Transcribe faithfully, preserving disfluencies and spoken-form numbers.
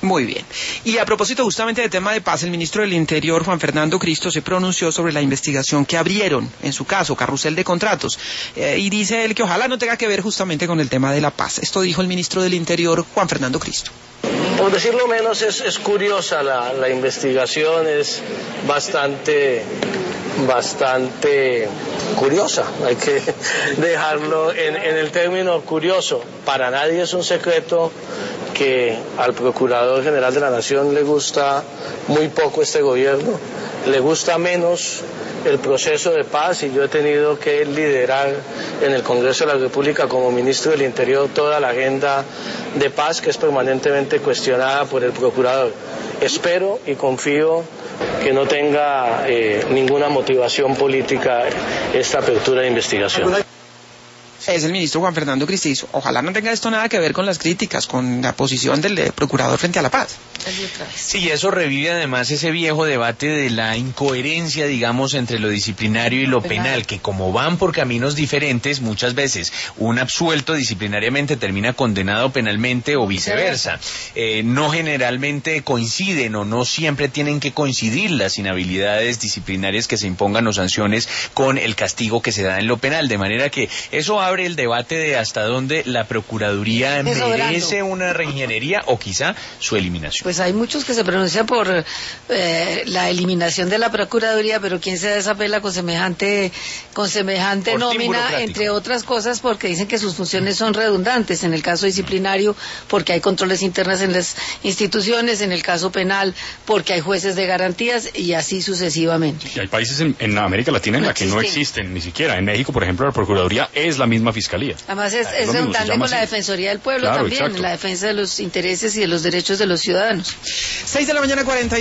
Muy bien. Y a propósito justamente del tema de paz, el ministro del Interior, Juan Fernando Cristo, se pronunció sobre la investigación que abrieron, en su caso, carrusel de contratos, eh, y dice él que ojalá no tenga que ver justamente con el tema de la paz. Esto dijo el ministro del Interior, Juan Fernando Cristo. Por decirlo menos, es, es curiosa la, la investigación, es bastante, bastante curiosa, hay que dejarlo en, en el término curioso. Para nadie es un secreto que al Procurador General de la Nación le gusta muy poco este gobierno, le gusta menos el proceso de paz, y yo he tenido que liderar en el Congreso de la República como ministro del Interior toda la agenda de paz que es permanentemente cuestionada por el Procurador. Espero y confío que no tenga eh, ninguna motivación política esta apertura de investigación. Es el ministro Juan Fernando Cristo. Ojalá no tenga esto nada que ver con las críticas, con la posición del eh, procurador frente a la paz. Sí, eso revive además ese viejo debate de la incoherencia, digamos, entre lo disciplinario y lo penal, que como van por caminos diferentes, muchas veces un absuelto disciplinariamente termina condenado penalmente o viceversa. Eh, no generalmente coinciden o no siempre tienen que coincidir las inhabilidades disciplinarias que se impongan o sanciones con el castigo que se da en lo penal, de manera que eso abre el debate de hasta dónde la Procuraduría merece una reingeniería o quizá su eliminación. Pues hay muchos que se pronuncian por eh, la eliminación de la Procuraduría, pero quién se desapela con semejante con semejante nómina, entre otras cosas, porque dicen que sus funciones son redundantes. En el caso disciplinario, porque hay controles internos en las instituciones; en el caso penal, porque hay jueces de garantías, y así sucesivamente. Y hay países en, en América Latina en no la que no existen ni siquiera. En México, por ejemplo, la Procuraduría es la misma fiscalía. Además es, es redundante con la Defensoría del Pueblo, claro, también, exacto, la defensa de los intereses y de los derechos de los ciudadanos. seis de la mañana, cuarenta